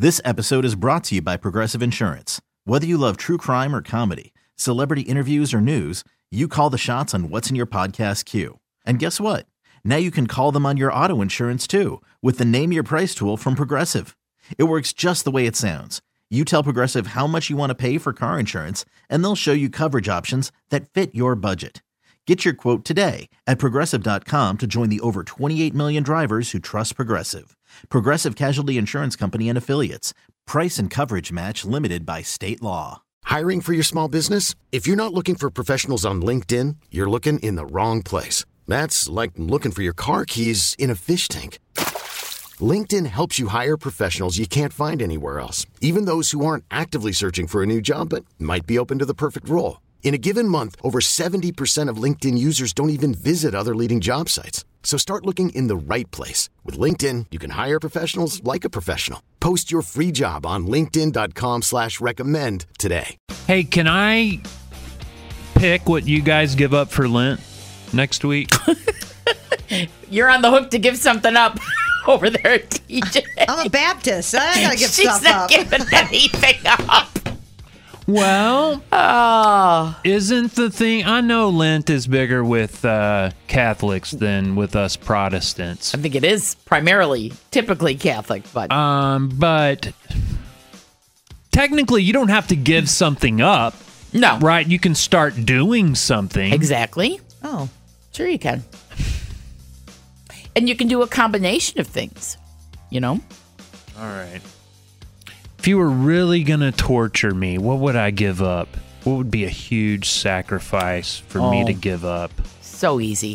This episode is brought to you by Progressive Insurance. Whether you love true crime or comedy, celebrity interviews or news, you call the shots on what's in your podcast queue. And guess what? Now you can call them on your auto insurance too with the Name Your Price tool from Progressive. It works just the way it sounds. You tell Progressive how much you want to pay for car insurance, and they'll show you coverage options that fit your budget. Get your quote today at Progressive.com to join the over 28 million drivers who trust Progressive. Progressive Casualty Insurance Company and Affiliates. Price and coverage match limited by state law. Hiring for your small business? If you're not looking for professionals on LinkedIn, you're looking in the wrong place. That's like looking for your car keys in a fish tank. LinkedIn helps you hire professionals you can't find anywhere else, even those who aren't actively searching for a new job but might be open to the perfect role. In a given month, over 70% of LinkedIn users don't even visit other leading job sites. So start looking in the right place. With LinkedIn, you can hire professionals like a professional. Post your free job on linkedin.com/recommend today. Hey, can I pick what you guys give up for Lent next week? You're on the hook to give something up over there, TJ. I'm a Baptist. I gotta give She's stuff not up. giving anything up. Well, isn't the thing... I know Lent is bigger with Catholics than with us Protestants. I think it is typically Catholic, but... But technically, you don't have to give something up. No. Right? You can start doing something. Exactly. Oh. Sure you can. And you can do a combination of things, you know? All right. If you were really going to torture me, what would I give up? What would be a huge sacrifice for me to give up? So easy.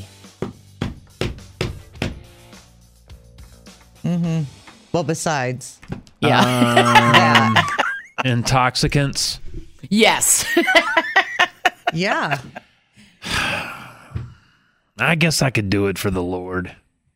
Mm-hmm. Well, besides. Yeah. Intoxicants? Yes. Yeah. I guess I could do it for the Lord.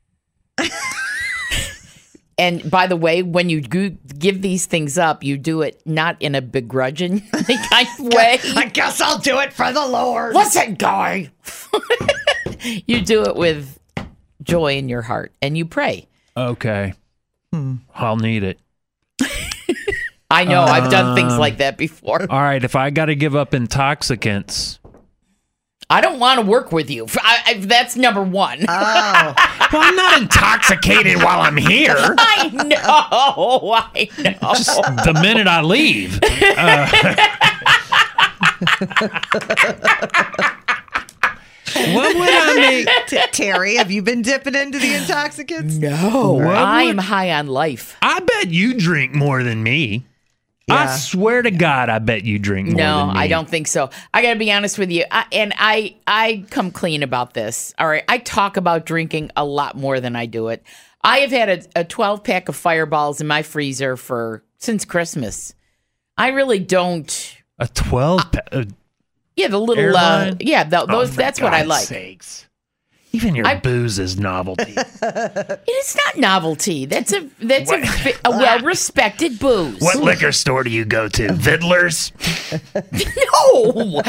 And by the way, when you give these things up, you do it not in a begrudging kind of way. I guess I'll do it for the Lord. Listen, guy. You do it with joy in your heart, and you pray. Okay. I'll need it. I know. I've done things like that before. All right. If I got to give up intoxicants. I don't want to work with you. That's number one. Oh. Well, I'm not intoxicated while I'm here. I know. Just the minute I leave. What would I make? Terry, have you been dipping into the intoxicants? No. I'm high on life. I bet you drink more than me. Yeah. I swear to God, I bet you drink more than me. No, I don't think so. I got to be honest with you. I come clean about this. All right. I talk about drinking a lot more than I do it. I have had a 12-pack of Fireballs in my freezer since Christmas. I really don't. A 12-pack? Yeah, the little, Airline? those. That's what I like. Sakes. Even your booze is novelty. It is not novelty. That's a well-respected booze. What liquor store do you go to? Vidler's? No.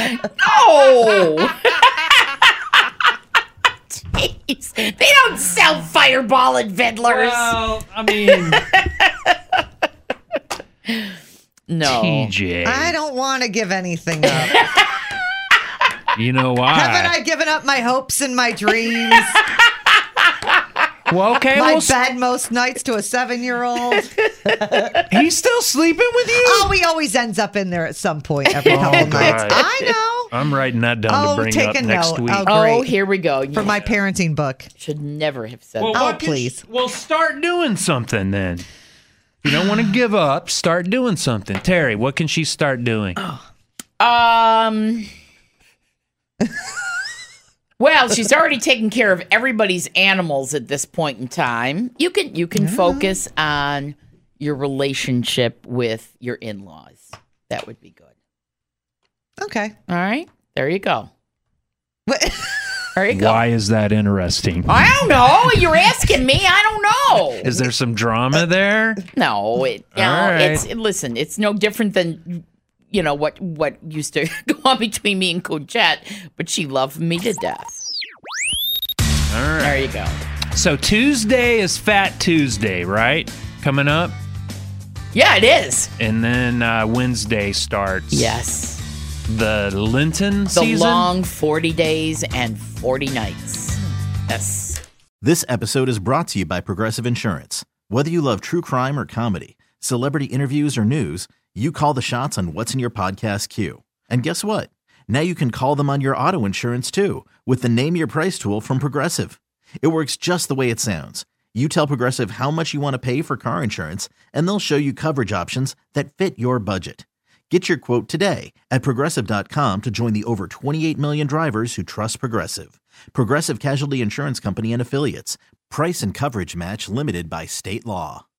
Jeez. They don't sell Fireball at Vidler's. Well, I mean... No. TJ. I don't want to give anything up. You know why? Haven't I given up my hopes and my dreams? Well, okay. My bed most nights to a 7-year-old. He's still sleeping with you? Oh, he always ends up in there at some point every couple nights. God. I know. I'm writing that down to bring take up a next note. week. Oh, Great. here we go. For my parenting book. Should never have said Well, that. please. Well, start doing something then. If you don't want to give up, start doing something. Terry, what can she start doing? Well, she's already taken care of everybody's animals at this point in time. You can focus on your relationship with your in-laws. That would be good. Okay. All right. There you go. What? There you go. Why is that interesting? I don't know. You're asking me. I don't know. Is there some drama there? No, right. It's no different than what used to go on between me and Cochette, but she loved me to death. All right. There you go. So Tuesday is Fat Tuesday, right? Coming up. Yeah, it is. And then Wednesday starts. Yes. The Lenten season. The long 40 days and 40 nights. Yes. This episode is brought to you by Progressive Insurance. Whether you love true crime or comedy, celebrity interviews or news, you call the shots on what's in your podcast queue. And guess what? Now you can call them on your auto insurance too with the Name Your Price tool from Progressive. It works just the way it sounds. You tell Progressive how much you want to pay for car insurance, and they'll show you coverage options that fit your budget. Get your quote today at Progressive.com to join the over 28 million drivers who trust Progressive. Progressive Casualty Insurance Company and Affiliates. Price and coverage match limited by state law.